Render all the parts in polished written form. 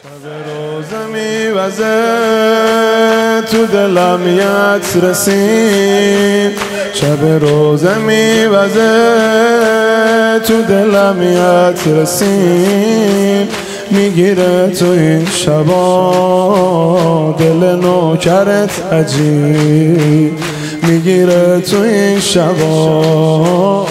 شب روزه میوزه تو دلم یت رسید، شب روزه میوزه تو دلم یت رسید، میگیره تو این شبا دل نوکرت عجیب، میگیره تو این شبا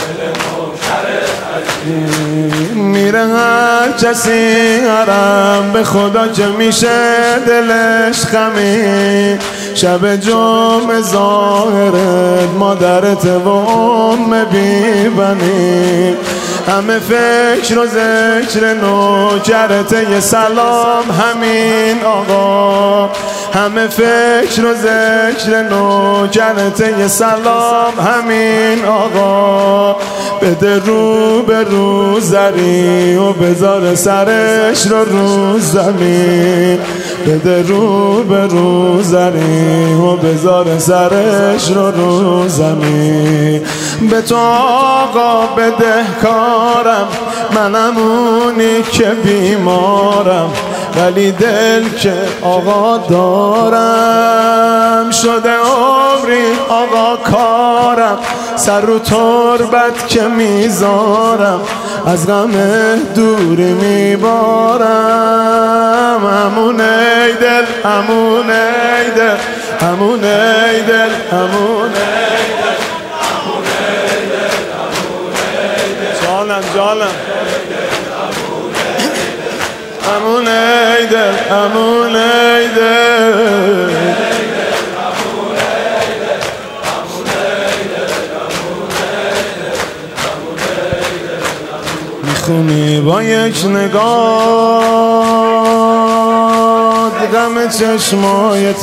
میره هر کسی حرم به خدا که میشه دلش خمی، شب جمعه ظاهرت مادرت و ام بیبنی، همه فکر و ذکر نوکرت یه سلام همین آقا، همه فکر و ذکر نوکرت یه سلام همین آقا، بده رو به رو زری و بذار سرش رو زمین، بده رو به رو زری و بذار سرش رو زمین، به تو آقا بده کارم منم اونی که بیمارم، ولی دل که آقا دارم، شده عمری آقا کارم، سر رو تربت که میذارم از غم دوری میبارم، همون ای دل همون ای دل همون ای دل همون ای دل همون ای دل همون ای دل جانم جانم همون ای دل همون ای دل میخونی با یک نگاه غم چشمای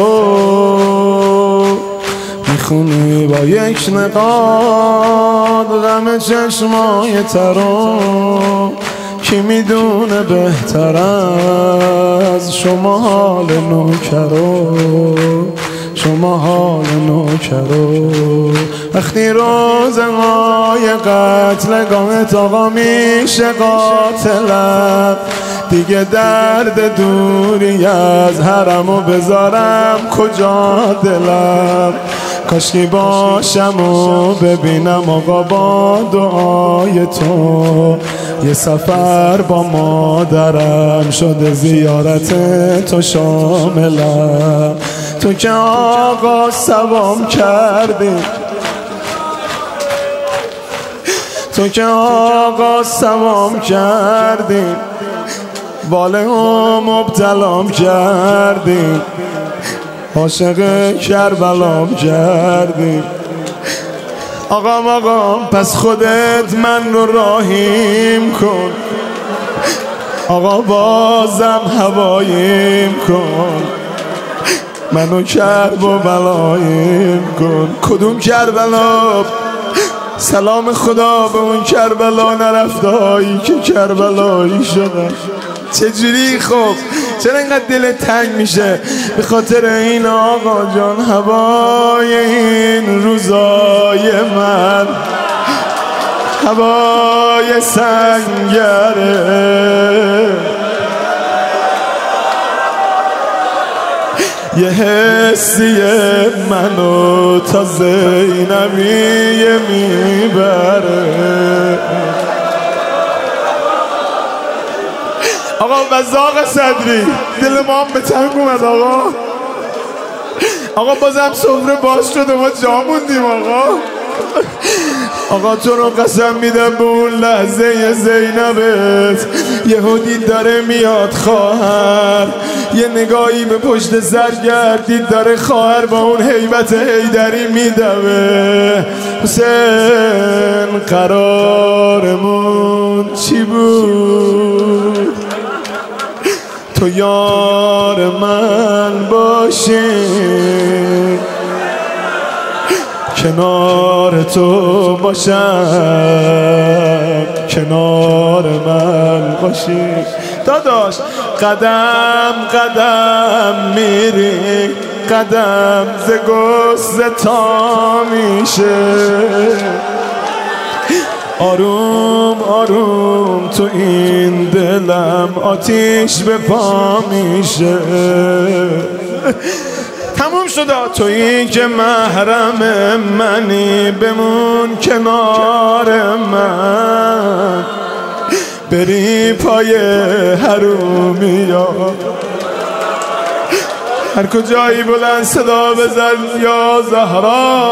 ترو، میخونی با یک نگاه غم چشمای ترو، کی میدونه بهتر از شما حال نوکرو، شما حال نوکرو، وقتی روزهای قتلگاهت آقا میشه قاتلم، دیگه درد دوری از حرمو بذارم کجا دلم، کاشکی باشم و ببینم آقا با دعای تو، یه سفر با مادرم شده زیارت تو شاملم، تو که آقا سوام کردی، تو که آقا سوام کردی، باله و مبتلام کردی، عاشق کربلام کردی، آقا پس خودت من رو راهیم کن، آقا بازم هوایم کن، منو کرب و بلایم کن، کدوم کربلا؟ سلام خدا به اون کربلا نرفته هایی که کربلایی شدن، چجوری خب چرا اینقدر دلت تنگ میشه؟ به خاطر این آقا جان هوای این روزای من هوای سنگره، یه حسیه منو تا زینبیه میبره، آقا وزاق صدری دل ما هم به تنگ اومد آقا بازم سفره باز شده ما جا موندیم آقا تو رو قسم میدم به اون لحظه زینبت یهودی داره میاد خواهر، یه نگاهی به پشت سر گردید داره خواهر با اون هیبت حیدری میدوه، حسین قرارمون چی بود؟ تو یار من باشی، کنار تو باشم، کنار من باشی داداش، قدم قدم میری قدم ز گسته تا میشه، آروم آروم تو این دلم آتیش به پا میشه. تموم شد. تویی که محرم منی بمون کنار من، بری پای حرومیا هر کجایی بلند صدا بزن یا زهرا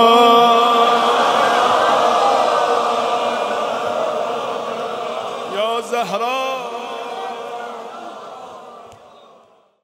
یا زهرا.